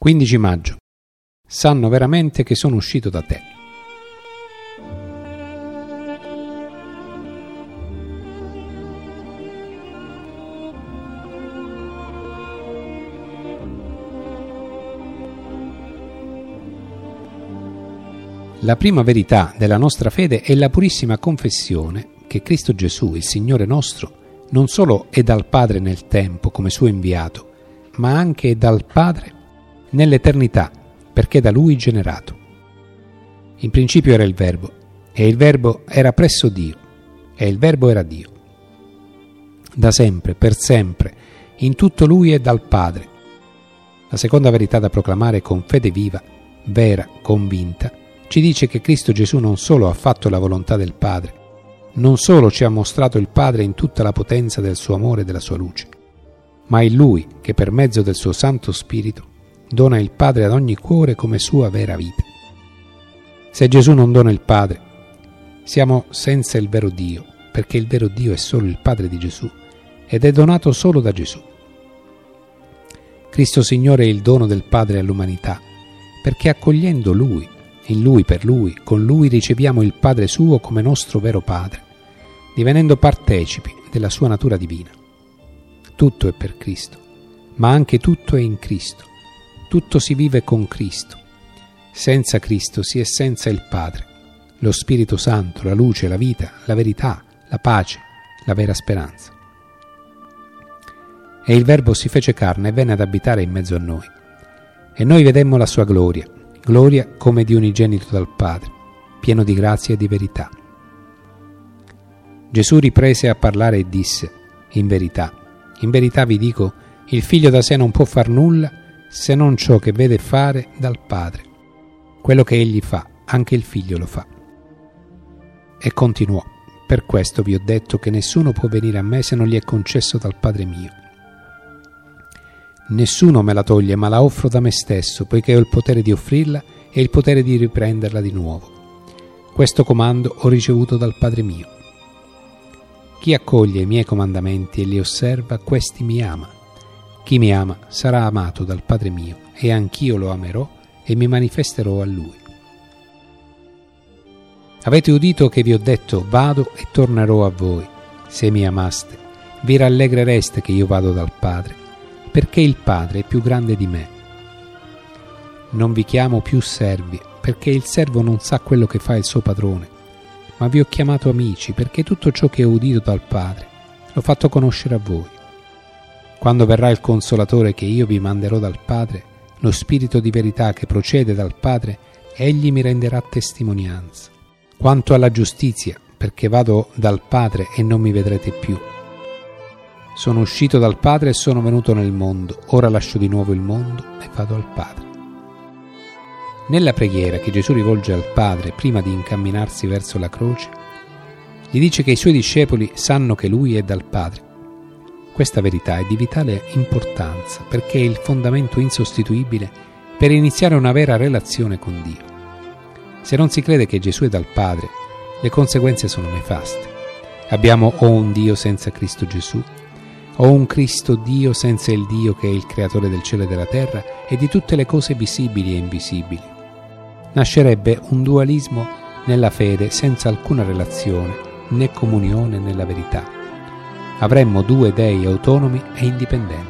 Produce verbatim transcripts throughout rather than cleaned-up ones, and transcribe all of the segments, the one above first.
quindici maggio. Sanno veramente che sono uscito da te. La prima verità della nostra fede è la purissima confessione che Cristo Gesù, il Signore nostro, non solo è dal Padre nel tempo come suo inviato, ma anche è dal Padre nell'eternità, perché da Lui generato. In principio era il Verbo, e il Verbo era presso Dio, e il Verbo era Dio. Da sempre, per sempre, in tutto Lui è dal Padre. La seconda verità da proclamare con fede viva, vera, convinta, ci dice che Cristo Gesù non solo ha fatto la volontà del Padre, non solo ci ha mostrato il Padre in tutta la potenza del suo amore e della sua luce, ma è Lui che per mezzo del suo Santo Spirito dona il Padre ad ogni cuore come sua vera vita. Se Gesù non dona il Padre, siamo senza il vero Dio, perché il vero Dio è solo il Padre di Gesù ed è donato solo da Gesù. Cristo Signore è il dono del Padre all'umanità, perché accogliendo Lui, in Lui, per Lui, con Lui riceviamo il Padre suo come nostro vero Padre, divenendo partecipi della sua natura divina. Tutto è per Cristo, ma anche tutto è in Cristo. Tutto si vive con Cristo. Senza Cristo si è senza il Padre, lo Spirito Santo, la luce, la vita, la verità, la pace, la vera speranza. E il Verbo si fece carne e venne ad abitare in mezzo a noi. E noi vedemmo la sua gloria, gloria come di unigenito dal Padre, pieno di grazia e di verità. Gesù riprese a parlare e disse: in verità, in verità vi dico, il Figlio da sé non può far nulla se non ciò che vede fare dal Padre. Quello che egli fa, anche il Figlio lo fa. E continuò: per questo vi ho detto che nessuno può venire a me se non gli è concesso dal Padre mio. Nessuno me la toglie, ma la offro da me stesso, poiché ho il potere di offrirla e il potere di riprenderla di nuovo. Questo comando ho ricevuto dal Padre mio. Chi accoglie i miei comandamenti e li osserva, questi mi ama. Chi mi ama sarà amato dal Padre mio, e anch'io lo amerò e mi manifesterò a Lui. Avete udito che vi ho detto: vado e tornerò a voi. Se mi amaste, vi rallegrereste che io vado dal Padre, perché il Padre è più grande di me. Non vi chiamo più servi, perché il servo non sa quello che fa il suo padrone, ma vi ho chiamato amici, perché tutto ciò che ho udito dal Padre l'ho fatto conoscere a voi. Quando verrà il Consolatore che io vi manderò dal Padre, lo Spirito di verità che procede dal Padre, egli mi renderà testimonianza. Quanto alla giustizia, perché vado dal Padre e non mi vedrete più. Sono uscito dal Padre e sono venuto nel mondo, ora lascio di nuovo il mondo e vado al Padre. Nella preghiera che Gesù rivolge al Padre prima di incamminarsi verso la croce, gli dice che i suoi discepoli sanno che Lui è dal Padre. Questa verità è di vitale importanza perché è il fondamento insostituibile per iniziare una vera relazione con Dio. Se non si crede che Gesù è dal Padre, le conseguenze sono nefaste. Abbiamo o un Dio senza Cristo Gesù, o un Cristo Dio senza il Dio che è il creatore del cielo e della terra e di tutte le cose visibili e invisibili. Nascerebbe un dualismo nella fede senza alcuna relazione né comunione nella verità. Avremmo due dei autonomi e indipendenti.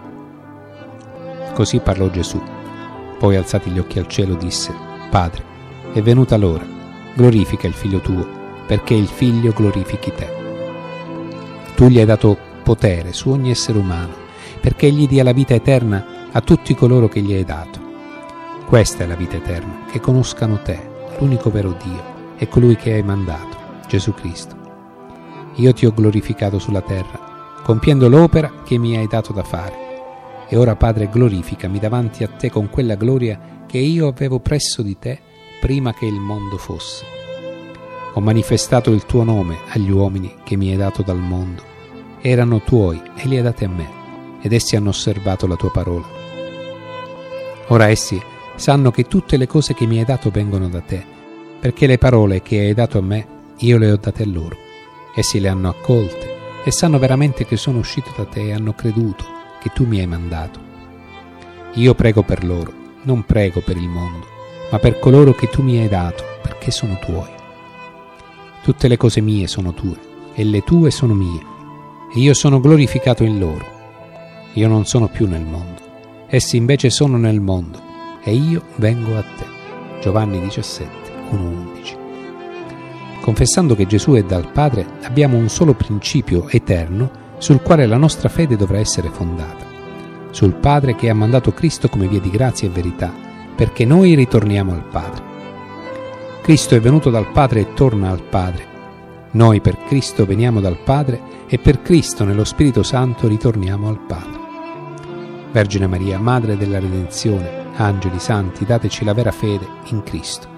Così parlò Gesù. Poi, alzati gli occhi al cielo, disse: Padre, è venuta l'ora, glorifica il Figlio tuo, perché il Figlio glorifichi te. Tu gli hai dato potere su ogni essere umano, perché egli dia la vita eterna a tutti coloro che gli hai dato. Questa è la vita eterna, che conoscano te, l'unico vero Dio, e colui che hai mandato, Gesù Cristo. Io ti ho glorificato sulla terra, compiendo l'opera che mi hai dato da fare. E ora, Padre, glorificami davanti a te con quella gloria che io avevo presso di te prima che il mondo fosse. Ho manifestato il tuo nome agli uomini che mi hai dato dal mondo. Erano tuoi e li hai dati a me, ed essi hanno osservato la tua parola. Ora essi sanno che tutte le cose che mi hai dato vengono da te, perché le parole che hai dato a me io le ho date a loro. Essi le hanno accolte e sanno veramente che sono uscito da te e hanno creduto che tu mi hai mandato. Io prego per loro non prego per il mondo, ma per coloro che tu mi hai dato, perché sono tuoi. Tutte le cose mie sono tue, e le tue sono mie, e io sono glorificato in loro. Io non sono più nel mondo, essi invece sono nel mondo, e io vengo a te. Giovanni diciassette, uno undici. Confessando che Gesù è dal Padre, abbiamo un solo principio eterno sul quale la nostra fede dovrà essere fondata, sul Padre che ha mandato Cristo come via di grazia e verità, perché noi ritorniamo al Padre. Cristo è venuto dal Padre e torna al Padre. Noi per Cristo veniamo dal Padre e per Cristo nello Spirito Santo ritorniamo al Padre. Vergine Maria, Madre della Redenzione, angeli santi, dateci la vera fede in Cristo.